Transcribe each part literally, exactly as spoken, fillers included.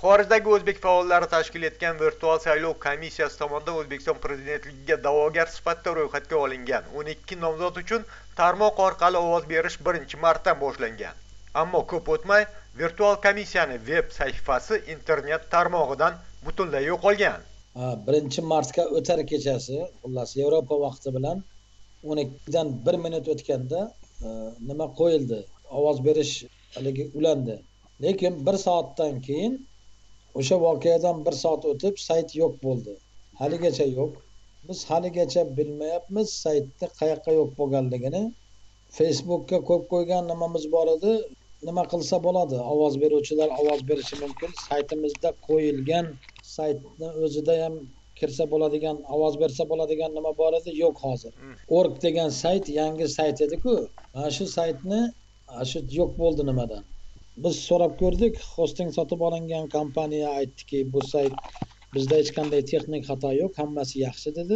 Xorijdagi o'zbek faollari tashkil etgan virtual saylov komissiyasi tomonidan O'zbekiston prezidentligiga da'vogar sifatida ro'yxatga olingan o'n ikki nomzod uchun tarmoq orqali ovoz berish birinchi martdan boshlangan. Ammo ko'p o'tmay virtual komissiyaning veb sahifasi internet tarmog'idan butunlay yo'qolgan. birinchi martga o'tar kechasi, xullas Yevropa vaqti bilan o'n ikkidan bir minut o'tganda nima qo'yildi? Ovoz berish haligi ulandi. Lekin bir soatdan keyin o'sha voqeadan bir soat o'tib sayt yo'q bo'ldi. Haligacha yo'q. Biz haligacha bilmayapmiz saytda qayoqqa yo'q bo'lganligini. Facebookka ko'p qo'ygan nimamiz bor edi. Nima qilsa bo'ladi? Ovoz beruvchilar ovoz berishi mumkin. Saytimizda qo'yilgan saytni o'zida ham kirsa bo'ladigan, ovoz bersa bo'ladigan nima bor edi? Yo'q hozir. Org degan sayt yangi sayt edi-ku. Mana shu saytni shu yo'q bo'ldi nimadan? Biz so'rab ko'rdik, hosting sotib olingan kompaniya aytdiki, bu sayt bizda hech qanday texnik xato yo'q, hammasi yaxshi dedi.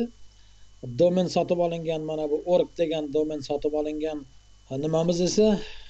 Domen sotib olingan, mana bu org degan domen sotib olingan nimamiz esa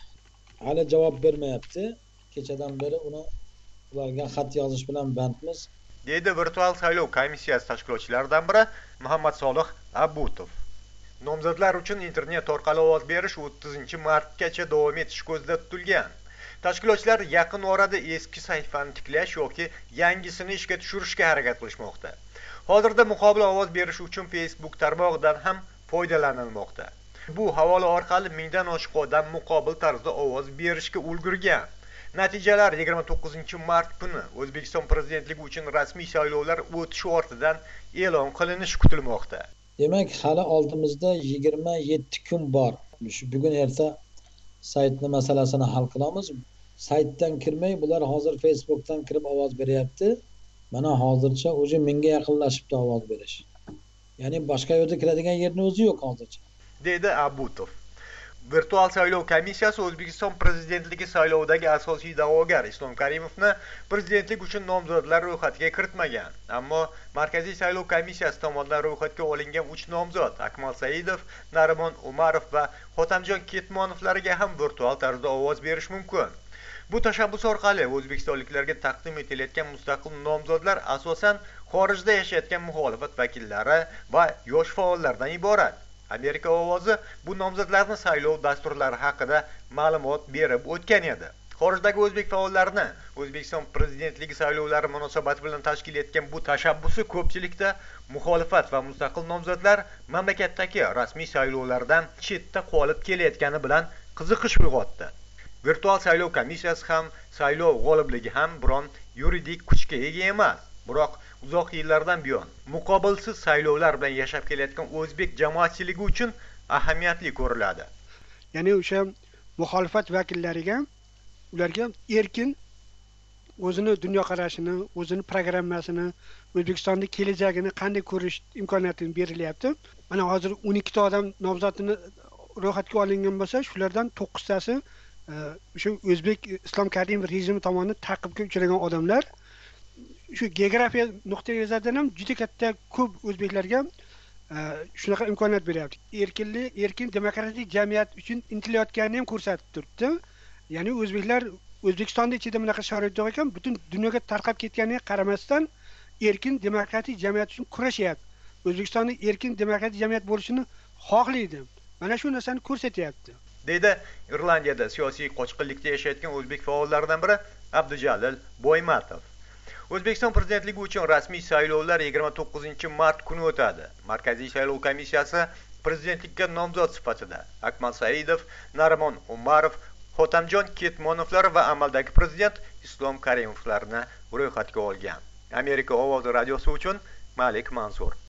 hali javob bermayapti. Kechadan beri uni ularga xat yozish bilan bandmiz, deydi virtual saylov komissiyasi tashkilotchilaridan biri Muhammad Solih Abutov. Nomzodlar uchun internet orqali ovoz berish o'ttizinchi martgacha davom etishi ko'zda tutilgan. Tashkilotchilar yaqin orada eski sahifani tiklash yoki yangisini ishga tushirishga harakat qilishmoqda. Hozirda muqobil ovoz berish uchun Facebook tarmog'idan ham foydalanilmoqda. Bu havola orqali mingdan oshiq odam muqobil tarzda ovoz berishga ulgurgan. Natijalar yigirma to'qqizinchi mart kuni O'zbekiston prezidentligi uchun rasmiy saylovlar o'tishi ortidan e'lon qilinishi kutilmoqda. Demak, hali oldimizda yigirma yetti kun bor. Shu bugun erta saytni masalasini hal qilamiz. Saytdan kirmay bular hozir Facebookdan kirib ovoz beryapti. Mana hozircha o'zi menga yaqinlashibdi ovoz berish. Ya'ni boshqa yerda kiradigan yerning o'zi yo'q hozircha, dedi Abutov. Virtual saylov komissiyasi O'zbekiston prezidentligi saylovidagi asosiy da'vogar Islom Karimovni prezidentlik uchun nomzodlar ro'yxatiga kiritmagan. Ammo Markaziy saylov komissiyasi tomonidan ro'yxatga olingan uch nomzod Akmal Saidov, Narimon Umarov va Hotamjon Ketmonovlarga ham virtual tarzda ovoz berish mumkin. Bu tashabbus orqali o'zbekistonliklarga taqdim etilayotgan mustaqil nomzodlar asosan xorijda yashayotgan muxolifat vakillari va yosh faollardan iborat. Amerika ovozi bu nomzodlarning saylov dasturlari haqida ma'lumot berib o'tgan edi. Xorijdagi o'zbek faollarini O'zbekiston prezidentligi saylovlari munosabati bilan tashkil etgan bu tashabbusi ko'pchilikda muxolifat va mustaqil nomzodlar mamlakatdagi rasmiy saylovlardan chetda qolib kelayotgani bilan qiziqish uyg'otdi. Virtual saylov komissiyasi ham saylov g'olibligi ham biron yuridik kuchga ega emas. Biroq uzoq yillardan buyon muqobilsiz saylovlar bilan yashab kelayotgan o'zbek jamoatchiligi uchun ahamiyatli ko'riladi. Ya'ni o'sha muxolifat vakillariga ularga erkin o'zini dunyoqarashini, o'zini programmasini, O'zbekistonning kelajagini qanday ko'rish imkoniyatini berilyapti. Mana hozir o'n ikkita odam nomzodini ro'yxatga olingan bo'lsa, shulardan to'qqiztasi o'sha o'zbek Islom Karimov rejimi tomonidan ta'qibga uchragan odamlar. Shu geografiya nuqtai nazaridan ham juda katta ko'p o'zbeklarga shunaqa imkoniyat beryapti. Erkinlik, erkin demokratik jamiyat uchun intilayotganini ham ko'rsatib turibdi. Ya'ni o'zbeklar O'zbekistonda ichida bunaqa sharoit yo'q ekan, butun dunyoga tarqab ketganiga qaramasdan erkin demokratik jamiyat uchun kurashyapti. O'zbekistonda erkin demokratik jamiyat bo'lishini xohlaydi. Mana shu narsani ko'rsatyapti, deydi Irlandiyada siyosiy qochqinlikda yashayotgan o'zbek faollaridan biri Abdujalil Boymatov. O'zbekiston prezidentligi uchun rasmiy saylovlar yigirma to'qqizinchi mart kuni o'tadi. Markaziy saylov komissiyasi prezidentlikka nomzod sifatida Akmal Saidov, Narimon Umarov, Hotamjon Ketmonovlar va amaldagi prezident Islom Karimovlarni ro'yxatga olgan. Amerika ovozi radiosi uchun Malik Mansur.